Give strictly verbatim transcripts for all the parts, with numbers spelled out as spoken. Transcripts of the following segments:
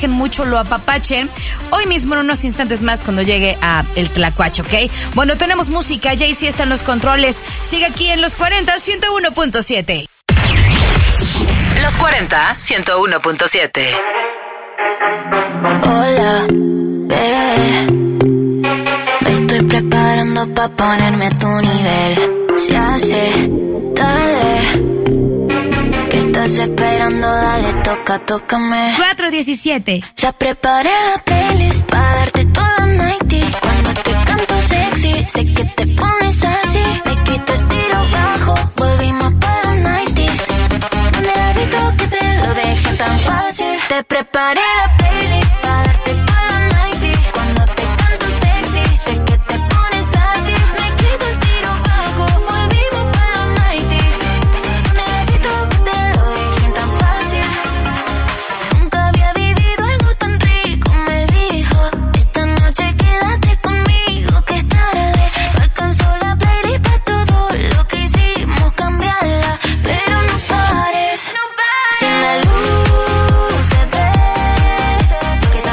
mucho, lo apapachen. Hoy mismo, en unos instantes más, cuando llegue a el Tlacuache, ¿ok? Bueno, tenemos música. Jay-Z está en los controles. Sigue aquí en Los cuarenta, ciento uno punto siete. Los cuarenta, ciento uno punto siete. Hola, bebé. Me estoy preparando pa' ponerme a tu nivel. Se hace tarde. ¿Qué estás esperando? Dale, toca, tócame. cuatro diecisiete. Ya preparé la playlist pa' darte toda nighty. Cuando te canto sexy, sé que te pones así. Me quito el tiro bajo, volvimos para los nineties. Donde la visto que te lo dejen tan fácil. Te preparé la playlist pa' darte toda nighty. Cuando te canto sexy, sé que te pones así. Me quito el tiro bajo, volvimos para los nineties. Donde la visto que te lo dejen tan fácil. Nunca había vivido algo tan rico, me dijo. Esta noche quédate conmigo, que es tarde. No alcanzó la playlist pa' todo lo que hicimos, cambiarla, pero no pares. No pares. Si la luz se ve lo que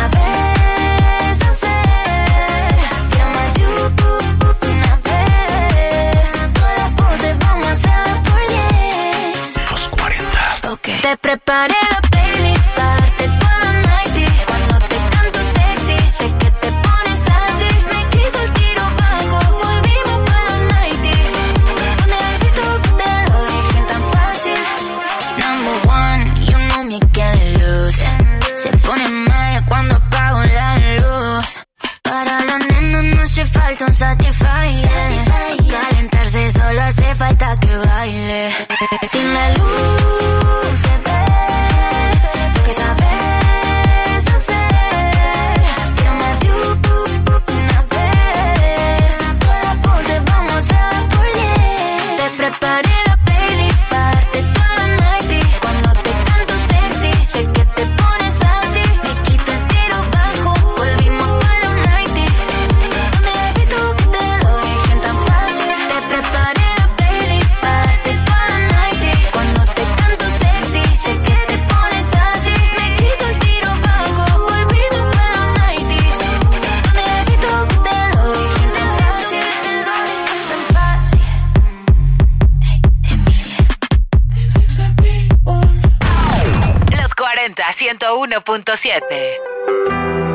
sabes hacer, llama a you una vez. Todas las poses vamos a hacer por diez. Los cuarenta. Okay. Te preparé la playlist pa' darte toda nighty. Cuando te canto sexy, sé que te pones así. Me quito el tiro bajo, volvimos para los nineties. Donde has visto que te lo dejen tan fácil. Number one, you know me can't lose. Se pone mal cuando apago la luz. Para las nenas no hace falta un Satisfyer. Pa' calentarse solo hace falta que baile. Sin la luz se ve lo que sabes hacer. Quiero más you una vez. Todas las poses vamos a hacer por diez. Te preparé la playlist pa' darte toda nighty. Cuando te canto sexy, sé que te pones así. Me quito el tiro bajo, volvimos para los nineties. Donde has visto que te lo dejen tan fácil. Te preparé la playlist pa' darte toda nighty. Cuando te canto sexy, sé que te pones así. Me quito el tiro bajo, volvimos para los nineties. Donde has visto que te lo dejen tan fácil. Tan fácil. Emilia. Los cuarenta, ciento uno punto siete.